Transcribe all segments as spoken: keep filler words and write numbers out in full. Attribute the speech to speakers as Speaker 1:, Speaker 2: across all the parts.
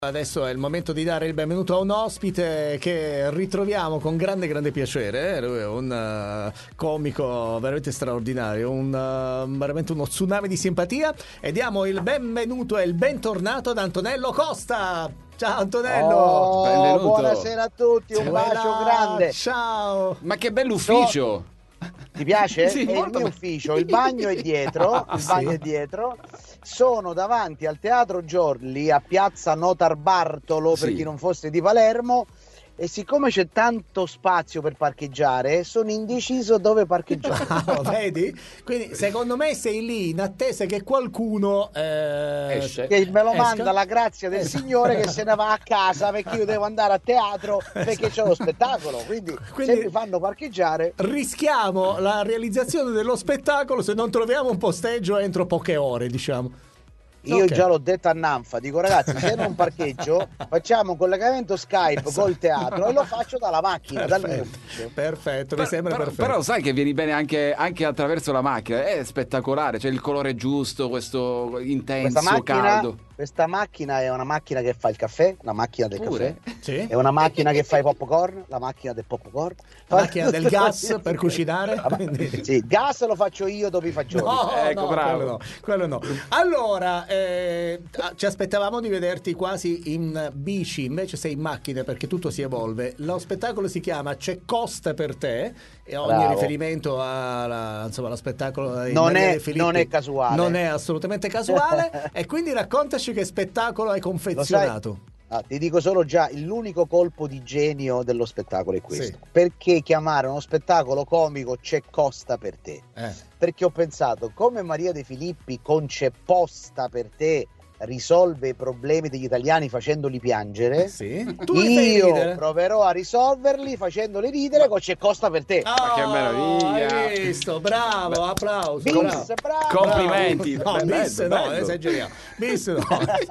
Speaker 1: Adesso è il momento di dare il benvenuto a un ospite che ritroviamo con grande grande piacere. Lui è un uh, comico veramente straordinario, un, uh, veramente uno tsunami di simpatia, e diamo il benvenuto e il bentornato ad Antonello Costa. Ciao Antonello.
Speaker 2: Oh,
Speaker 1: benvenuto.
Speaker 2: Buonasera a tutti, un
Speaker 1: Buona,
Speaker 2: bacio grande.
Speaker 1: Ciao.
Speaker 3: Ma che bell'ufficio.
Speaker 2: Ti piace?
Speaker 3: Sì,
Speaker 2: è il
Speaker 3: molto
Speaker 2: mio
Speaker 3: be-
Speaker 2: ufficio, il bagno è dietro, il bagno
Speaker 1: Sì.
Speaker 2: è dietro. Sono davanti al Teatro Giorli a Piazza Notarbartolo, per
Speaker 3: Sì.
Speaker 2: chi non fosse di Palermo, e siccome c'è tanto spazio per parcheggiare, sono indeciso dove parcheggiare.
Speaker 1: Ah, vedi? Quindi secondo me sei lì in attesa che qualcuno eh,
Speaker 3: Esce.
Speaker 2: Che me lo
Speaker 1: esca.
Speaker 2: manda la grazia del
Speaker 1: Esca.
Speaker 2: Signore, che se ne va a casa, perché io devo andare a teatro perché c'è lo spettacolo, quindi,
Speaker 1: Quindi-
Speaker 2: se mi fanno parcheggiare.
Speaker 1: rischiamo la realizzazione dello spettacolo se non troviamo un posteggio entro poche ore, diciamo.
Speaker 2: Io
Speaker 1: Ok.
Speaker 2: già l'ho detto a Nanfa, dico ragazzi, se non parcheggio facciamo un collegamento Skype
Speaker 1: Esatto.
Speaker 2: col teatro e lo faccio dalla macchina, dal mio
Speaker 1: Perfetto,
Speaker 2: ufficio.
Speaker 1: perfetto, mi
Speaker 3: Per-
Speaker 1: sembra
Speaker 3: però,
Speaker 1: perfetto.
Speaker 3: però sai che vieni bene anche, anche attraverso la macchina, è spettacolare, c'è il colore giusto, questo intenso,
Speaker 2: Questa macchina,
Speaker 3: caldo.
Speaker 2: questa macchina è una macchina che fa il caffè, la macchina del
Speaker 3: Pure?
Speaker 2: caffè.
Speaker 1: Sì?
Speaker 2: È una macchina che fa i popcorn, la macchina del popcorn.
Speaker 1: La macchina del gas per cucinare? Quindi-
Speaker 2: Sì, gas lo faccio io dopo i fagioli.
Speaker 1: No,
Speaker 3: Ecco,
Speaker 1: no,
Speaker 3: bravo.
Speaker 1: quello no, quello no. Allora, eh, ci aspettavamo di vederti quasi in bici, invece sei in macchina perché tutto si evolve. Lo spettacolo si chiama C'è Costa per te, e ogni
Speaker 2: Bravo.
Speaker 1: riferimento alla, insomma, allo spettacolo di
Speaker 2: Non
Speaker 1: Maria
Speaker 2: è-
Speaker 1: De Filippi
Speaker 2: non è casuale.
Speaker 1: Non è assolutamente casuale. E quindi raccontaci che spettacolo hai
Speaker 2: Lo sai?
Speaker 1: confezionato.
Speaker 2: Ah, ti dico solo già, l'unico colpo di genio dello spettacolo è questo.
Speaker 1: Sì.
Speaker 2: Perché chiamare uno spettacolo comico C'è Costa per te?
Speaker 1: Eh.
Speaker 2: Perché ho pensato, come Maria De Filippi con C'è Posta per te risolve i problemi degli italiani facendoli piangere,
Speaker 1: Sì. Tu li fai
Speaker 2: io
Speaker 1: ridere?
Speaker 2: proverò a risolverli facendoli ridere con C'è Costa per te.
Speaker 1: Oh,
Speaker 3: che meraviglia.
Speaker 1: Hai visto? Bravo, applauso.
Speaker 2: Bis,
Speaker 1: bravo.
Speaker 2: bravo.
Speaker 3: Complimenti.
Speaker 1: No,
Speaker 3: Bello,
Speaker 1: bis no,
Speaker 3: bello.
Speaker 1: esageriamo. Bis no.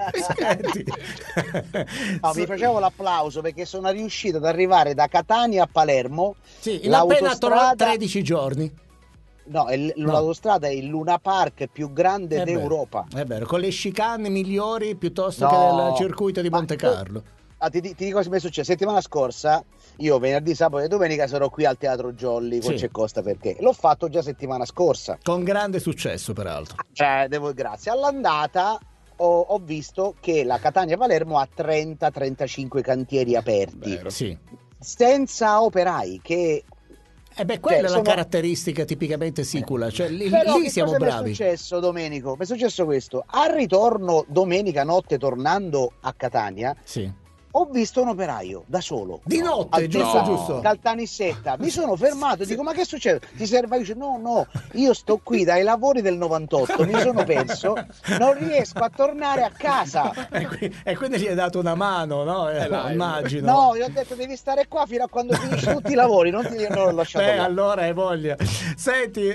Speaker 1: Senti.
Speaker 2: No, mi facevo l'applauso perché sono riuscito ad arrivare da Catania a Palermo.
Speaker 1: Sì, in appena tro-
Speaker 2: L'autostrada-
Speaker 1: tredici giorni.
Speaker 2: No, è l-
Speaker 1: No.
Speaker 2: l'autostrada è il Luna Park più grande
Speaker 1: È vero,
Speaker 2: d'Europa.
Speaker 1: È vero, con le chicane migliori piuttosto
Speaker 2: No.
Speaker 1: che nel circuito di
Speaker 2: Ma
Speaker 1: Monte
Speaker 2: tu-
Speaker 1: Carlo.
Speaker 2: Ah, ti, ti dico cosa mi è successo. Settimana scorsa, io venerdì, sabato e domenica sarò qui al Teatro Jolly con
Speaker 1: Sì.
Speaker 2: C'è Costa perché. L'ho fatto già settimana scorsa.
Speaker 1: Con grande successo, peraltro.
Speaker 2: Cioè, devo, grazie. All'andata ho, ho visto che la Catania-Palermo ha trenta trentacinque cantieri aperti,
Speaker 3: Vero.
Speaker 1: Sì.
Speaker 2: senza operai, che...
Speaker 1: E beh, quella
Speaker 2: Cioè,
Speaker 1: è la
Speaker 2: sono-
Speaker 1: caratteristica tipicamente sicula, cioè lì,
Speaker 2: Però
Speaker 1: lì
Speaker 2: che
Speaker 1: siamo
Speaker 2: cosa mi è
Speaker 1: bravi.
Speaker 2: successo, Domenico? Mi è successo questo. Al ritorno domenica notte, tornando a Catania,
Speaker 1: Sì.
Speaker 2: ho visto un operaio da solo.
Speaker 1: Di notte,
Speaker 2: Al
Speaker 1: giusto,
Speaker 3: no.
Speaker 1: giusto.
Speaker 2: Caltanissetta. Mi sono fermato e dico: ma che succede? Ti serve? Dice: no, no, io sto qui dai lavori del novantotto, mi sono perso, non riesco a tornare a casa.
Speaker 1: E, qui- e quindi gli hai dato una mano, no? Eh,
Speaker 3: live.
Speaker 1: immagino.
Speaker 2: No, gli ho detto: devi stare qua fino a quando finisci tutti i lavori, non ti non l'ho lasciato
Speaker 1: Beh,
Speaker 2: là.
Speaker 1: allora hai voglia. Senti,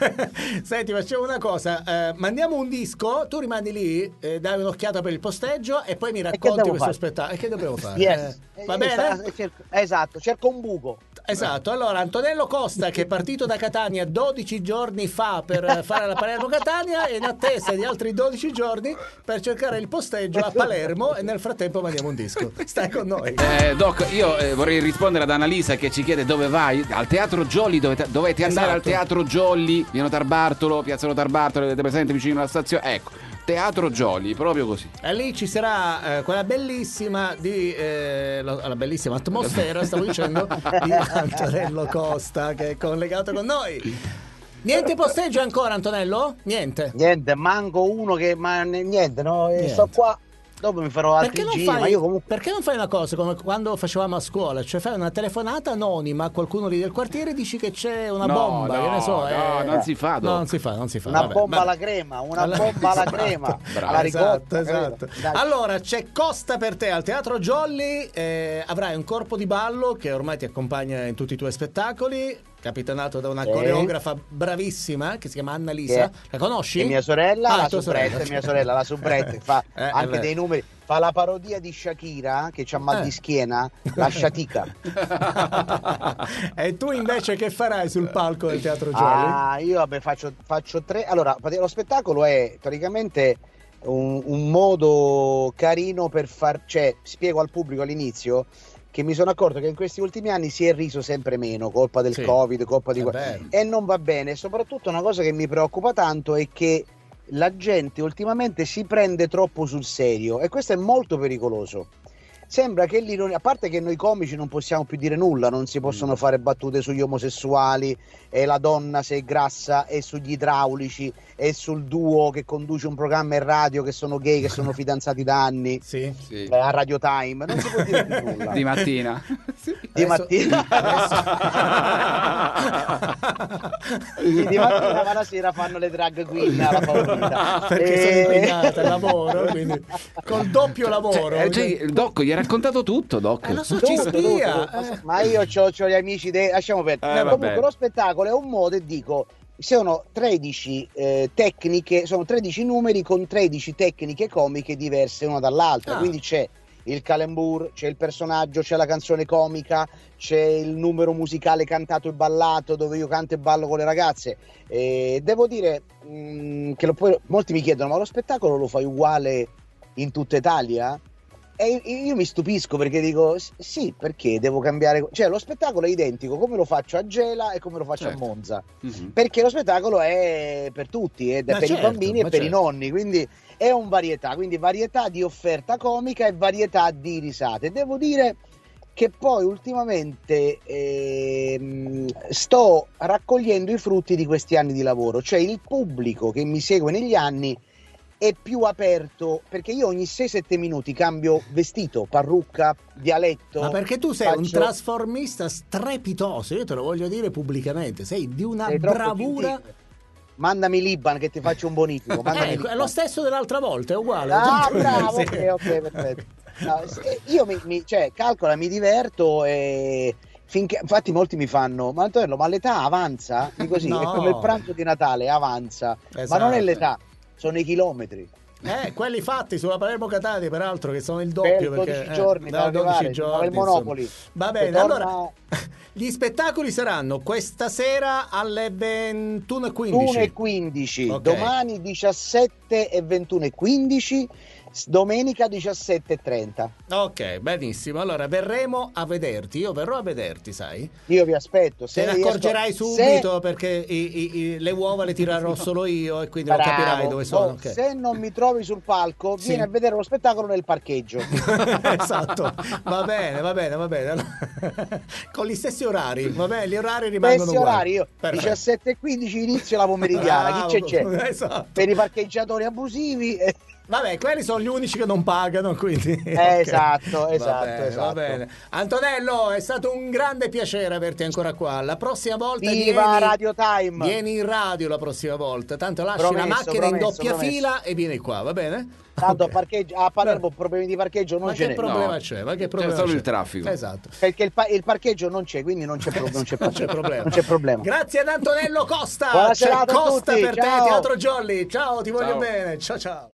Speaker 1: senti, facciamo una cosa. eh, mandiamo un disco, tu rimani lì, eh, dai un'occhiata per il posteggio e poi mi
Speaker 2: che
Speaker 1: racconti
Speaker 2: devo
Speaker 1: questo
Speaker 2: fare?
Speaker 1: spettacolo. E che dobbiamo fare?
Speaker 2: Yes.
Speaker 1: Eh, va
Speaker 2: Eh,
Speaker 1: bene?
Speaker 2: sta- cerco- esatto, cerco un buco.
Speaker 1: Esatto, allora Antonello Costa che è partito da Catania dodici giorni fa per fare la Palermo-Catania e in attesa di altri dodici giorni per cercare il posteggio a Palermo, e nel frattempo mandiamo un disco. Stai con noi.
Speaker 3: Eh, Doc, io eh, vorrei rispondere ad Annalisa che ci chiede dove vai. Al Teatro Jolly, dovete, dovete andare
Speaker 1: Esatto.
Speaker 3: al Teatro Jolly, via Notarbartolo, piazza Notarbartolo, avete presente vicino alla stazione? Ecco, Teatro Jolly, proprio così.
Speaker 1: E lì ci sarà eh, quella bellissima di eh, la, la bellissima atmosfera, stavo dicendo, di Antonello Costa che è collegato con noi. Niente posteggio ancora, Antonello? Niente.
Speaker 2: Niente, manco uno che. Ma niente, no? eh,
Speaker 1: Niente.
Speaker 2: Sto qua. Dopo mi farò altri
Speaker 1: Perché non,
Speaker 2: giri,
Speaker 1: fai,
Speaker 2: ma io comunque.
Speaker 1: perché non fai una cosa come quando facevamo a scuola, cioè fai una telefonata anonima a qualcuno lì del quartiere e dici che c'è una
Speaker 3: No,
Speaker 1: bomba,
Speaker 3: no,
Speaker 1: che ne so.
Speaker 3: no,
Speaker 1: eh,
Speaker 3: non si fa,
Speaker 1: No,
Speaker 3: Doc.
Speaker 1: non si fa, non si fa.
Speaker 2: Una
Speaker 1: vabbè,
Speaker 2: bomba
Speaker 1: vabbè.
Speaker 2: alla crema, una
Speaker 1: Alla-
Speaker 2: bomba alla
Speaker 1: esatto.
Speaker 2: crema,
Speaker 3: Bravo.
Speaker 2: alla ricotta.
Speaker 1: Esatto, esatto.
Speaker 2: Dai.
Speaker 1: Allora c'è Costa per te al Teatro Jolly, eh, avrai un corpo di ballo che ormai ti accompagna in tutti i tuoi spettacoli, capitanato da una
Speaker 2: Sì.
Speaker 1: coreografa bravissima che si chiama Annalisa.
Speaker 2: Che è-
Speaker 1: La conosci?
Speaker 2: E mia sorella,
Speaker 1: Ah,
Speaker 2: la
Speaker 1: tua
Speaker 2: soubrette,
Speaker 1: sorella.
Speaker 2: mia sorella, la soubrette, fa
Speaker 1: Eh, eh,
Speaker 2: anche
Speaker 1: beh.
Speaker 2: dei numeri, fa la parodia di Shakira che c'ha mal
Speaker 1: Eh.
Speaker 2: di schiena, la Shatika.
Speaker 1: E tu invece che farai sul palco del Teatro Jolly?
Speaker 2: Ah, io vabbè faccio, faccio tre. Allora, lo spettacolo è praticamente un, un modo carino per far, cioè spiego al pubblico all'inizio che mi sono accorto che in questi ultimi anni si è riso sempre meno, colpa del
Speaker 1: Sì.
Speaker 2: Covid, colpa di
Speaker 1: Eh
Speaker 2: que-
Speaker 1: beh.
Speaker 2: e non va bene. Soprattutto una cosa che mi preoccupa tanto è che la gente ultimamente si prende troppo sul serio e questo è molto pericoloso. Sembra che l'ironia, a parte che noi comici non possiamo più dire nulla, non si possono fare battute sugli omosessuali e la donna se è grassa e sugli idraulici e sul duo che conduce un programma in radio che sono gay, che sono fidanzati da anni
Speaker 1: Sì.
Speaker 3: Sì.
Speaker 2: eh, a Radio Time, non si può dire più nulla.
Speaker 3: Di mattina.
Speaker 2: Di
Speaker 1: Adesso-
Speaker 2: mattina Sì, di mattina ma la sera fanno le drag queen alla Paolina.
Speaker 1: Perché
Speaker 2: Eh,
Speaker 1: sono impegnata al lavoro, quindi col doppio lavoro.
Speaker 3: Cioè, cioè, il Doc gli ha raccontato tutto, Doc.
Speaker 1: Eh, lo so,
Speaker 2: tutto,
Speaker 1: ci
Speaker 2: tutto,
Speaker 1: spia.
Speaker 2: tutto.
Speaker 1: eh.
Speaker 2: Ma io c'ho, c'ho gli amici dei... lasciamo perdere.
Speaker 3: Eh,
Speaker 2: Comunque
Speaker 3: vabbè.
Speaker 2: lo spettacolo è un modo e dico sono tredici eh, tecniche, sono tredici numeri con tredici tecniche comiche diverse una dall'altra,
Speaker 1: Ah.
Speaker 2: quindi c'è il calembour, c'è il personaggio, c'è la canzone comica, c'è il numero musicale cantato e ballato dove io canto e ballo con le ragazze. E devo dire mh, che lo, poi molti mi chiedono ma lo spettacolo lo fai uguale in tutta Italia? E io mi stupisco perché dico s- sì, perché devo cambiare, cioè lo spettacolo è identico come lo faccio a Gela e come lo faccio
Speaker 3: Certo.
Speaker 2: a Monza,
Speaker 3: Mhm.
Speaker 2: perché lo spettacolo è per tutti, è da-
Speaker 1: Ma
Speaker 2: per
Speaker 1: certo,
Speaker 2: i bambini
Speaker 1: ma
Speaker 2: e per i
Speaker 1: certo.
Speaker 2: nonni, quindi è un varietà, quindi varietà di offerta comica e varietà di risate. Devo dire che poi ultimamente ehm, sto raccogliendo i frutti di questi anni di lavoro, cioè il pubblico che mi segue negli anni è più aperto, perché io ogni sei sette minuti cambio vestito, parrucca, dialetto.
Speaker 1: Ma perché tu sei un
Speaker 2: faccio-
Speaker 1: trasformista strepitoso, io te lo voglio dire pubblicamente, sei di una
Speaker 2: sei troppo
Speaker 1: bravura.
Speaker 2: gentile. Mandami l'Iban che ti faccio un bonifico. Mandami
Speaker 1: Eh, è
Speaker 2: l'Iban.
Speaker 1: lo stesso dell'altra volta, è uguale.
Speaker 2: Ah, bravo,
Speaker 1: Sì.
Speaker 2: ok, ok, perfetto. No, se- io mi, mi- cioè, calcola, mi diverto e finché, infatti molti mi fanno, ma Antonello, ma l'età avanza? Dico sì,
Speaker 1: No.
Speaker 2: è come il pranzo di Natale, avanza, ma
Speaker 1: Esatto.
Speaker 2: non è l'età, sono i chilometri.
Speaker 1: Eh, quelli fatti sulla Palermo Catania, peraltro, che sono il
Speaker 2: Per
Speaker 1: doppio.
Speaker 2: dodici
Speaker 1: perché,
Speaker 2: giorni,
Speaker 1: da
Speaker 2: da arrivare,
Speaker 1: giorni,
Speaker 2: il Monopoli.
Speaker 1: insomma. Va
Speaker 2: Che
Speaker 1: bene,
Speaker 2: torna-
Speaker 1: allora gli spettacoli saranno questa sera alle ventuno e quindici.
Speaker 2: ventuno e quindici,
Speaker 1: Ok.
Speaker 2: domani diciassette e ventuno e quindici, s- domenica diciassette e trenta.
Speaker 1: Ok, benissimo. Allora verremo a vederti. Io verrò a vederti, sai?
Speaker 2: Io vi aspetto.
Speaker 1: Te
Speaker 2: Se
Speaker 1: ne
Speaker 2: riesco-
Speaker 1: accorgerai
Speaker 2: se-
Speaker 1: subito perché i- i- i- le uova le tirerò solo io e quindi non
Speaker 2: Bravo.
Speaker 1: capirai dove sono.
Speaker 2: Oh,
Speaker 1: ok.
Speaker 2: Se non mi trovi sul palco,
Speaker 1: Sì.
Speaker 2: vieni a vedere lo spettacolo nel parcheggio.
Speaker 1: Esatto, va bene, va bene, va bene. Allora, con gli stessi orari, va bene, gli orari rimangono
Speaker 2: Stessi
Speaker 1: uguali.
Speaker 2: orari, io
Speaker 1: Perfetto.
Speaker 2: diciassette e quindici inizio la pomeridiana. Chi c'è
Speaker 1: Bravo,
Speaker 2: c'è?
Speaker 1: esatto.
Speaker 2: Per i parcheggiatori abusivi. eh,
Speaker 1: Vabbè, quelli sono gli unici che non pagano, quindi... ok.
Speaker 2: Esatto,
Speaker 1: Va
Speaker 2: esatto,
Speaker 1: bene,
Speaker 2: esatto.
Speaker 1: Va bene. Antonello, è stato un grande piacere averti ancora qua. La prossima volta
Speaker 2: Viva
Speaker 1: vieni,
Speaker 2: Radio Time.
Speaker 1: vieni in radio la prossima volta. Tanto lasci
Speaker 2: Promesso,
Speaker 1: la macchina in
Speaker 2: promesso,
Speaker 1: doppia
Speaker 2: promesso.
Speaker 1: fila e vieni qua, va bene?
Speaker 2: Tanto
Speaker 1: Ok.
Speaker 2: a, parcheggio, a Palermo problemi di parcheggio non
Speaker 1: Ma
Speaker 2: ce
Speaker 1: che
Speaker 2: n'è.
Speaker 1: problema
Speaker 3: No.
Speaker 1: c'è? Ma che
Speaker 3: C'è
Speaker 1: problema
Speaker 3: solo
Speaker 1: c'è?
Speaker 3: il traffico.
Speaker 1: Esatto.
Speaker 2: Perché il, pa- il parcheggio non c'è, quindi non c'è, pro- non c'è
Speaker 1: Non c'è
Speaker 2: problema.
Speaker 1: problema.
Speaker 2: Non c'è problema.
Speaker 1: Grazie ad Antonello Costa.
Speaker 2: Buona
Speaker 1: C'è
Speaker 2: serata a
Speaker 1: Costa
Speaker 2: tutti,
Speaker 1: per te,
Speaker 2: ciao.
Speaker 1: Teatro Jolly. Ciao, ti voglio
Speaker 3: Ciao.
Speaker 1: bene. Ciao ciao.